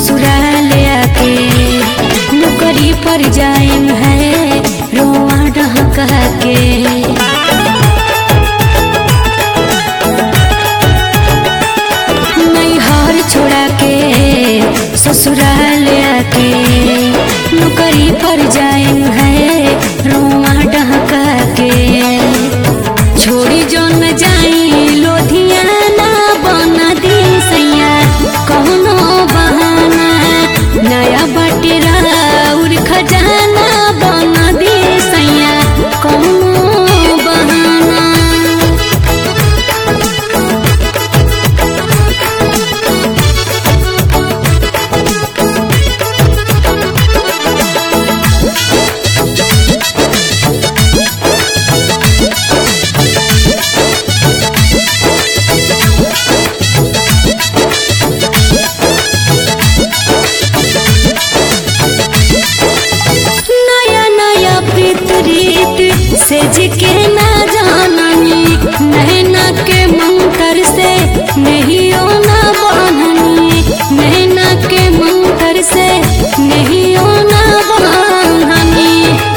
ससुराल आके नौकरी पर जाएम है रोआ ढहका के। नैहर छोड़ा के ससुराल आके नौकरी पर जाएम है रोआ ढहका के। छोड़ी जो न जाई लोधियाना बना दी सैया कौनो बहाना नया बटेरा उर खजाना बना दी सैया कौनो बहाना। सेज के ना जाननी नैना के मंतर से नहीं ना बहनी नैना के मंतर से नहीं ना बहनी।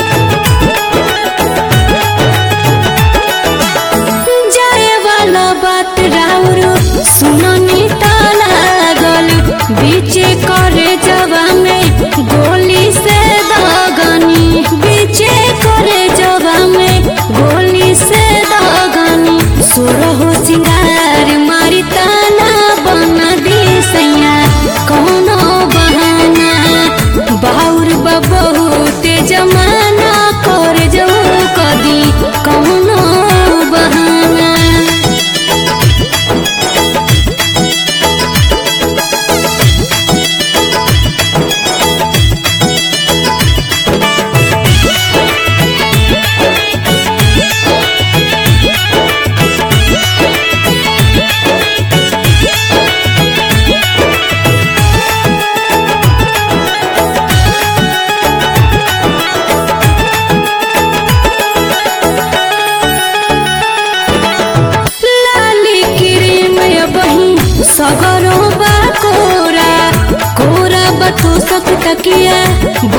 जाए वाला बात राउर सुननी लागल बीचे करे जवा में गोली से दगनी बीचे करे जवा में गोली से दगनी। सुरहो सिंगार मारी ताना बना दी सैया कौनो बहाना बाउर बहुत जमाना कर जो कदी कौनो बहाना। सगरो बा कोरा कोरा बतो सक तकिया